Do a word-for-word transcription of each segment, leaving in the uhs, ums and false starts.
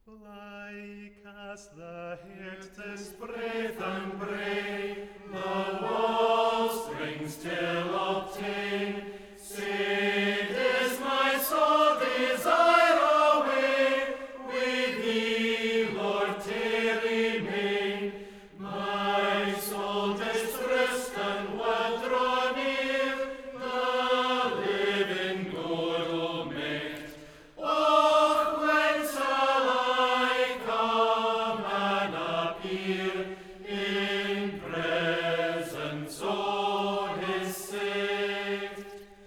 Like as the heart's breath and bray, the wall strings still obtain. Sweet is my soul desire away, with thee, Lord, to remain. My soul distressed and would draw near the living God Almighty. Oh, when shall I come and appear in presence of His saint?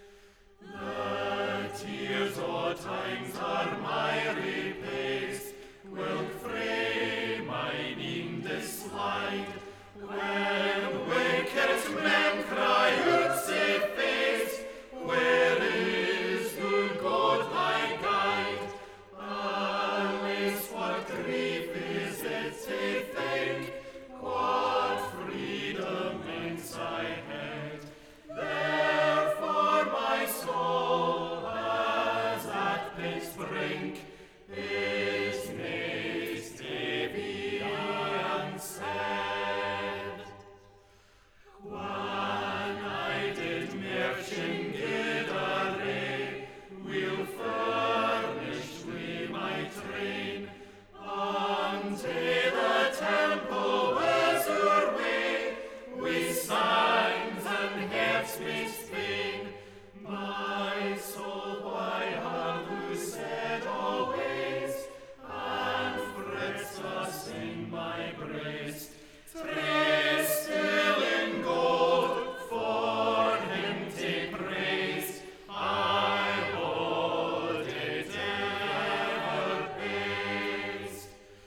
The tears o' times are my repaste, will frame mine in dislike. When wicked men cry out, say face, where is the God thy guide? Alas, what grief is it to think, what freedom means I had. Therefore my soul, as at pit's brink, is made heavy and sad. When I did merchant good array, we'll furnished we my train, unto the temple was our way, we signs and hearts made Spain. My soul, why have you said always, and frets us in my breast? Pray still in God, for Him to praise. I hold it ever best.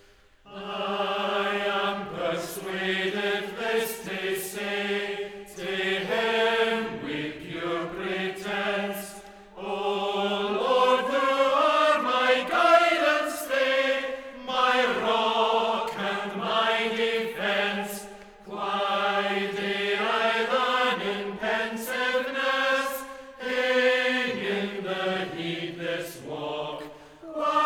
I am persuaded this to say, to Him with pure pretense, O Lord, who are my guidance stay, my rock and my defense. Why do I then in pensiveness hang in the heedless walk? Why